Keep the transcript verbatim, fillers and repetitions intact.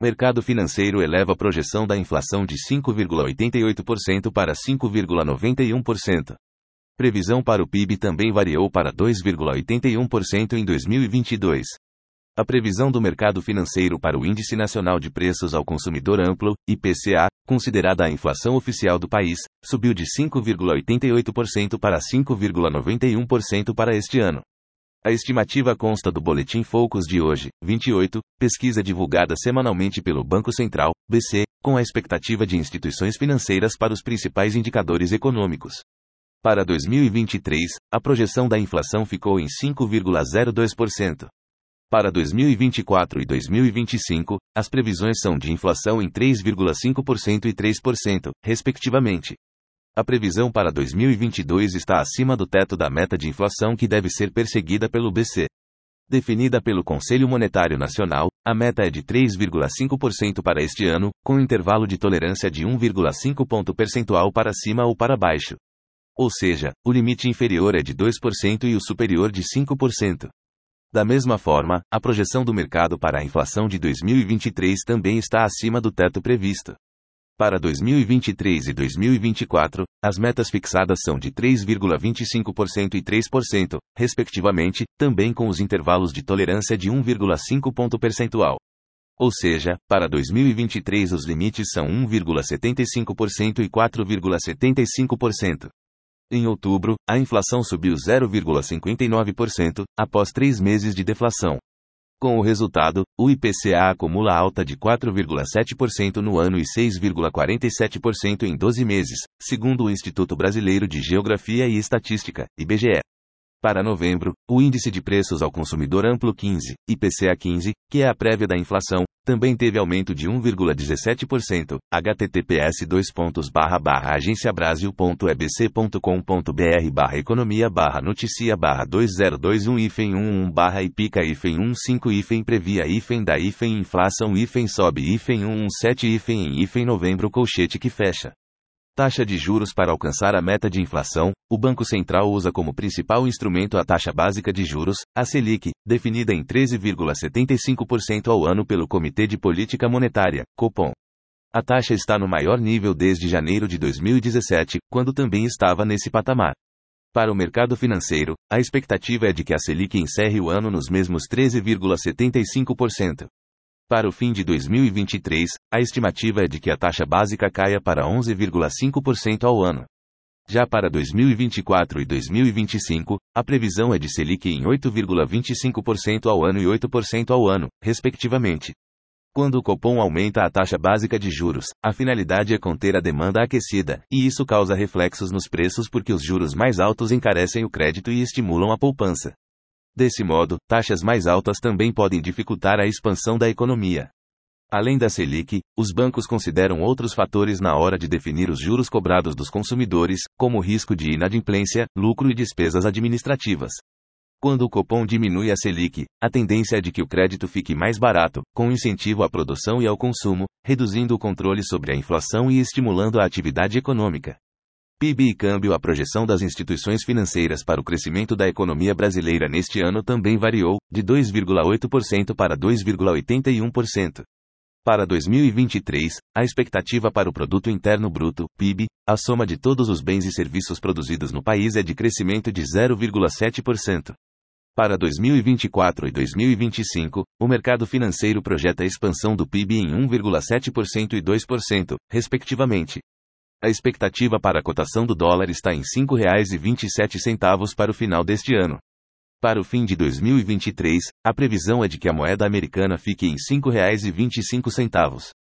Mercado financeiro eleva a projeção da inflação de cinco vírgula oitenta e oito por cento para cinco vírgula noventa e um por cento. Previsão para o P I B também variou para dois vírgula oitenta e um por cento em dois mil e vinte e dois. A previsão do mercado financeiro para o Índice Nacional de Preços ao Consumidor Amplo, I P C A, considerada a inflação oficial do país, subiu de cinco vírgula oitenta e oito por cento para cinco vírgula noventa e um por cento para este ano. A estimativa consta do Boletim Focus de hoje, vinte e oito, pesquisa divulgada semanalmente pelo Banco Central, B C, com a expectativa de instituições financeiras para os principais indicadores econômicos. Para dois mil e vinte e três, a projeção da inflação ficou em cinco vírgula zero dois por cento. Para dois mil e vinte e quatro e dois mil e vinte e cinco, as previsões são de inflação em três vírgula cinco por cento e três por cento, respectivamente. A previsão para dois mil e vinte e dois está acima do teto da meta de inflação que deve ser perseguida pelo B C. Definida pelo Conselho Monetário Nacional, a meta é de três vírgula cinco por cento para este ano, com intervalo de tolerância de um vírgula cinco ponto percentual para cima ou para baixo. Ou seja, o limite inferior é de dois por cento e o superior de cinco por cento. Da mesma forma, a projeção do mercado para a inflação de dois mil e vinte e três também está acima do teto previsto. Para dois mil e vinte e três e dois mil e vinte e quatro, as metas fixadas são de três vírgula vinte e cinco por cento e três por cento, respectivamente, também com os intervalos de tolerância de um vírgula cinco ponto percentual. Ou seja, para dois mil e vinte e três os limites são um vírgula setenta e cinco por cento e quatro vírgula setenta e cinco por cento. Em outubro, a inflação subiu zero vírgula cinquenta e nove por cento, após três meses de deflação. Com o resultado, o I P C A acumula alta de quatro vírgula sete por cento no ano e seis vírgula quarenta e sete por cento em doze meses, segundo o Instituto Brasileiro de Geografia e Estatística, I B G E. Para novembro, o Índice de Preços ao Consumidor Amplo quinze, I P C A quinze, que é a prévia da inflação, também teve aumento de um vírgula dezessete por cento, https dois pontos barra barra agenciabrasil ponto e b c ponto com ponto b r barra economia barra noticia barra dois zero dois um hífen um um barra ipica hífen um cinco hífen previa hífen da hífen inflação hífen sobe hífen um um sete hífen em hífen novembro colchete que fecha. Taxa de juros para alcançar a meta de inflação, o Banco Central usa como principal instrumento a taxa básica de juros, a Selic, definida em treze vírgula setenta e cinco por cento ao ano pelo Comitê de Política Monetária, Copom. A taxa está no maior nível desde janeiro de dois mil e dezessete, quando também estava nesse patamar. Para o mercado financeiro, a expectativa é de que a Selic encerre o ano nos mesmos treze vírgula setenta e cinco por cento. Para o fim de dois mil e vinte e três, a estimativa é de que a taxa básica caia para onze vírgula cinco por cento ao ano. Já para dois mil e vinte e quatro e dois mil e vinte e cinco, a previsão é de Selic em oito vírgula vinte e cinco por cento ao ano e oito por cento ao ano, respectivamente. Quando o Copom aumenta a taxa básica de juros, a finalidade é conter a demanda aquecida, e isso causa reflexos nos preços porque os juros mais altos encarecem o crédito e estimulam a poupança. Desse modo, taxas mais altas também podem dificultar a expansão da economia. Além da Selic, os bancos consideram outros fatores na hora de definir os juros cobrados dos consumidores, como o risco de inadimplência, lucro e despesas administrativas. Quando o Copom diminui a Selic, a tendência é de que o crédito fique mais barato, com incentivo à produção e ao consumo, reduzindo o controle sobre a inflação e estimulando a atividade econômica. P I B e câmbio. A projeção das instituições financeiras para o crescimento da economia brasileira neste ano também variou, de dois vírgula oito por cento para dois vírgula oitenta e um por cento. Para dois mil e vinte e três, a expectativa para o Produto Interno Bruto, P I B, a soma de todos os bens e serviços produzidos no país é de crescimento de zero vírgula sete por cento. Para dois mil e vinte e quatro e dois mil e vinte e cinco, o mercado financeiro projeta a expansão do P I B em um vírgula sete por cento e dois por cento, respectivamente. A expectativa para a cotação do dólar está em cinco reais e vinte e sete centavos para o final deste ano. Para o fim de dois mil e vinte e três, a previsão é de que a moeda americana fique em cinco reais e vinte e cinco centavos.